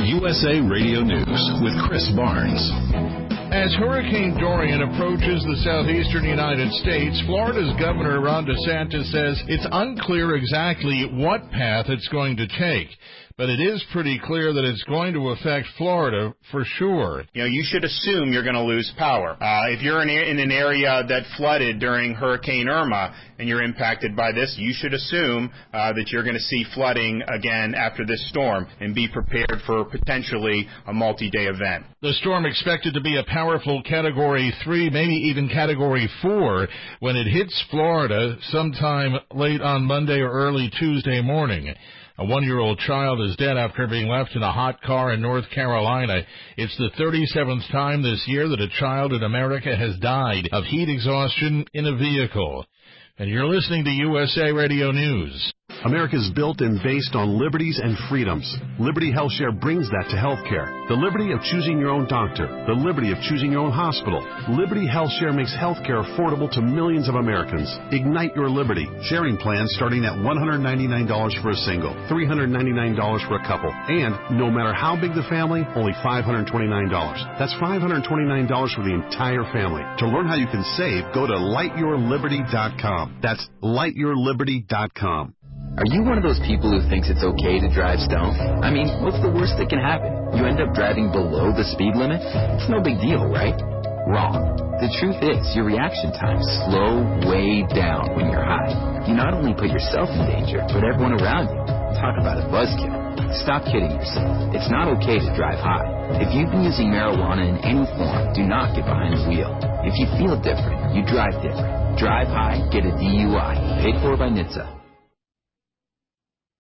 USA Radio News with Chris Barnes. As Hurricane Dorian approaches the southeastern United States, Florida's Governor Ron DeSantis says it's unclear exactly what path it's going to take. But it is pretty clear that it's going to affect Florida for sure. You know, you should assume you're going to lose power. If you're in an area that flooded during Hurricane Irma and you're impacted by this, you should assume that you're going to see flooding again after this storm and be prepared for potentially a multi-day event. The storm expected to be a powerful Category 3, maybe even Category 4, when it hits Florida sometime late on Monday or early Tuesday morning. A 1-year-old child is dead after being left in a hot car in North Carolina. It's the 37th time this year that a child in America has died of heat exhaustion in a vehicle. And you're listening to USA Radio News. America is built and based on liberties and freedoms. Liberty HealthShare brings that to healthcare. The liberty of choosing your own doctor. The liberty of choosing your own hospital. Liberty HealthShare makes healthcare affordable to millions of Americans. Ignite your liberty. Sharing plans starting at $199 for a single, $399 for a couple, and no matter how big the family, only $529. That's $529 for the entire family. To learn how you can save, go to lightyourliberty.com. That's lightyourliberty.com. Are you one of those people who thinks it's okay to drive stoned? I mean, what's the worst that can happen? You end up driving below the speed limit? It's no big deal, right? Wrong. The truth is, your reaction times slow way down when you're high. You not only put yourself in danger, but everyone around you. Talk about a buzzkill. Stop kidding yourself. It's not okay to drive high. If you've been using marijuana in any form, do not get behind the wheel. If you feel different, you drive different. Drive high, get a DUI. Paid for by NHTSA.